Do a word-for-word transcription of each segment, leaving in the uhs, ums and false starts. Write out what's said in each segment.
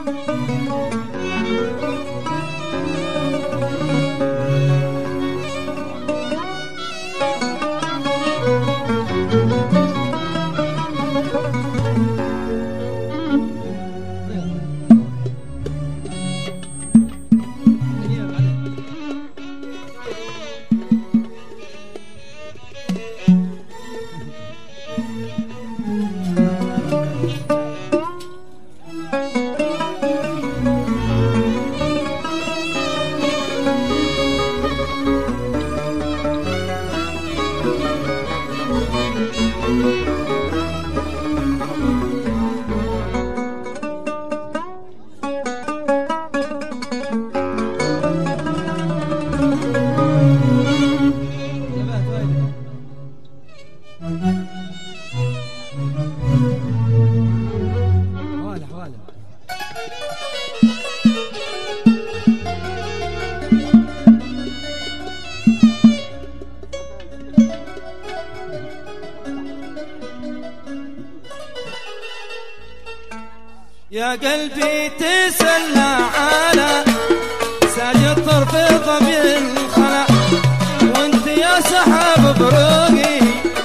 يا قلبي تسلى على ساجد طرف ضبي الخلا، وانت يا سحاب بروقي،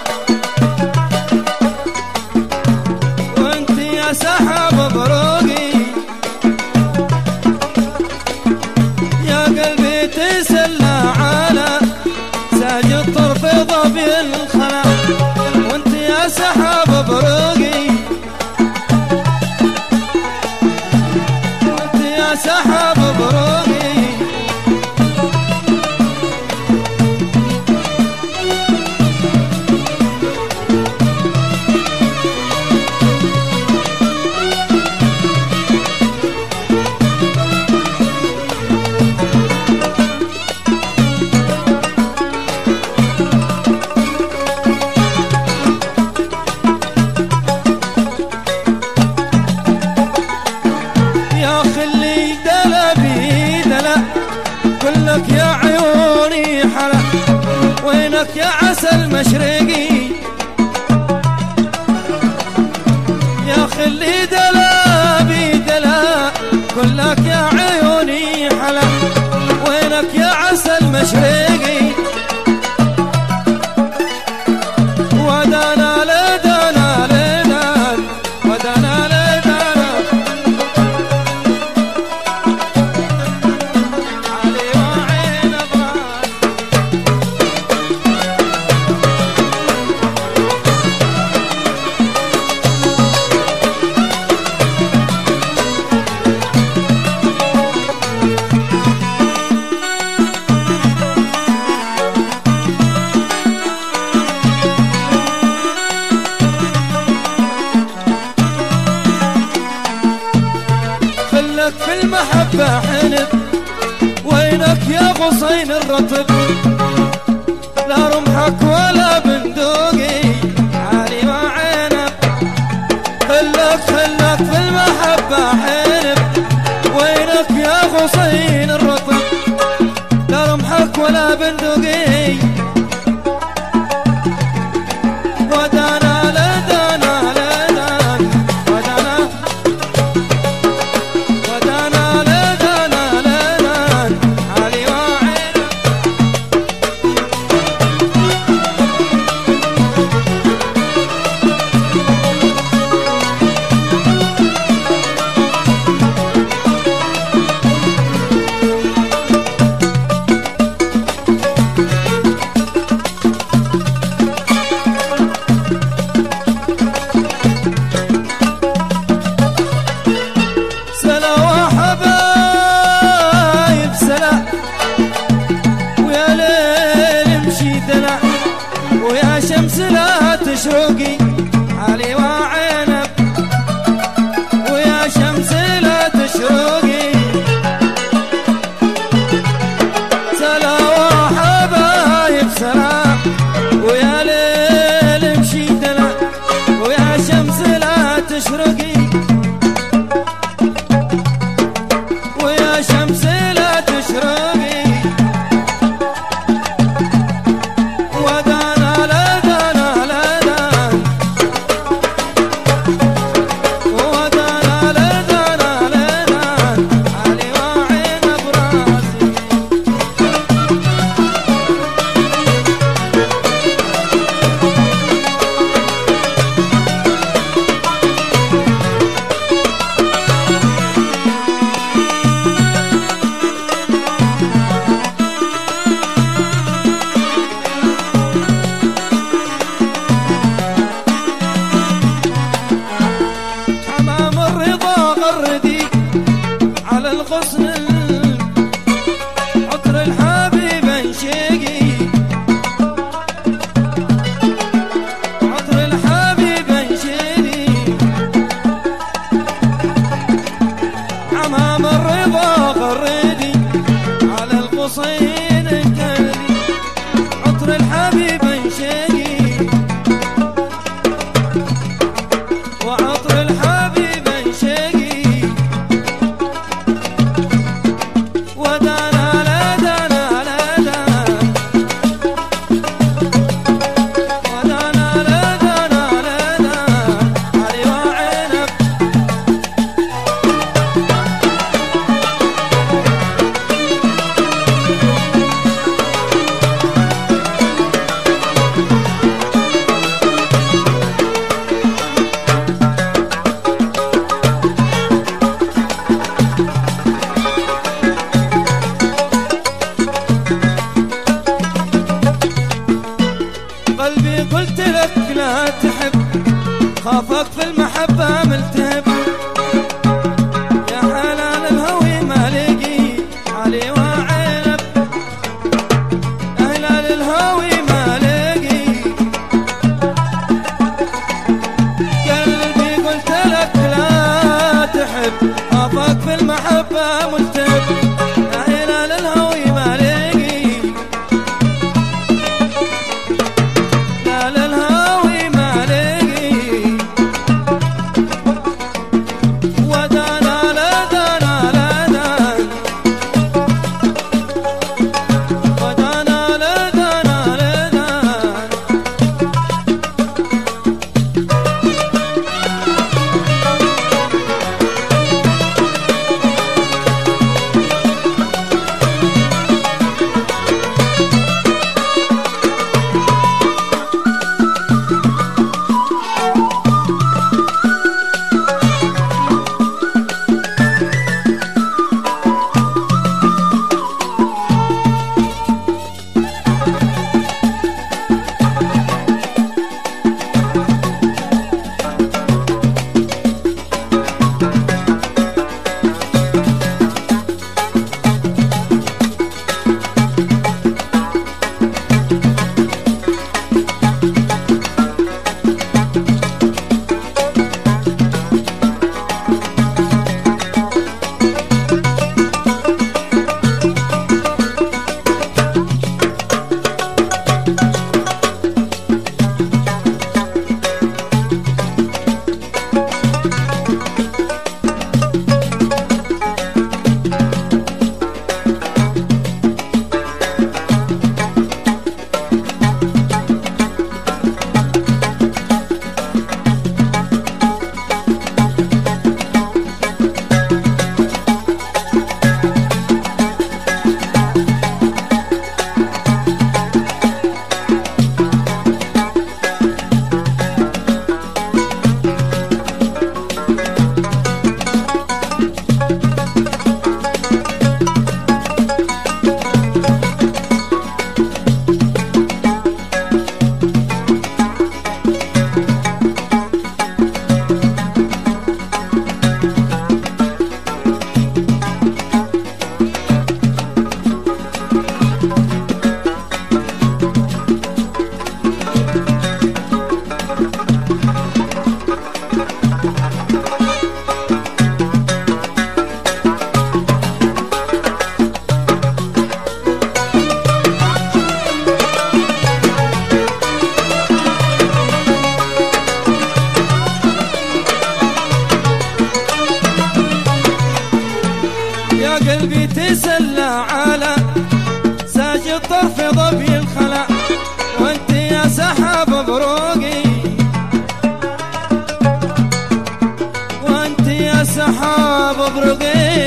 وانت يا سحاب بروقي، يا قلبي تسلى على ساجد طرف ضبي الخلا، وانت يا سحاب بروقي، سحاب بروقي. كلك يا عيوني حلا، وينك يا عسل مشرقي، يا خلي دلا بيدلا، كلك يا عيوني حلا، وينك يا عسل مشرقي، ودانا لدانا لدان، ودانا لدانا في المحبة حنب، وينك يا غصين الرطب، لا رمحك ولا بندقي عالي وعينب، خلك خلك في المحبة حنب، وينك يا غصين الرطب، لا رمحك ولا بندقي، ودانا لدانا لدان، ودانا ويا شمس لا تشرقي علي وعينب، ويا شمس لا تشرقي، سلا وحبايب سلا، ويا ليل امشي دلا، ويا شمس لا تشرقي، ويا شمس لا تشرقي، ودانا لدانا لدان، الغصن عطر الحبيب انشقي عطر الحبيب انشقي عمام الرضا غردي على الغصين كردي عطر الحبيب انشقي وعطر الحبيب انشقي ودانا لا دانا لا دانا ودانا لا دانا لا دانا علي وعنب قلبي قلت لك لا تحب خافك في المحبة ملتهب يا حلال الهوي ما لقي علي وعنب هلال الهوي ما لقي قلبي قلت لك لا تحب خافك في المحبة ملتهب يا هلال الهوي ما لقي للهوي ما لقي ودانا لا دانا لا دانا ودانا لا دانا لا دانا يا قلبي تسلى على ساجد طرف ضبي الخلا وانت يا سحاب بروقي وانت يا سحاب بروقي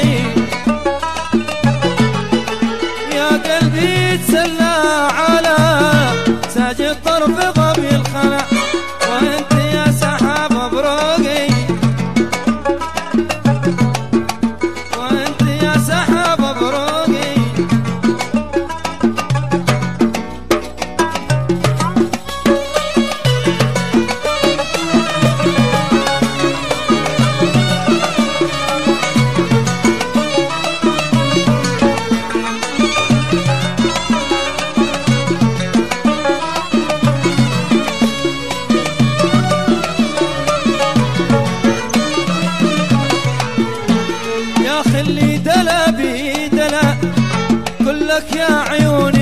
يا قلبي تسلى على ساجد طرف ضبي الخلا وانت يا سحاب بروقي يا خلي دلا بي دلا كلك يا عيوني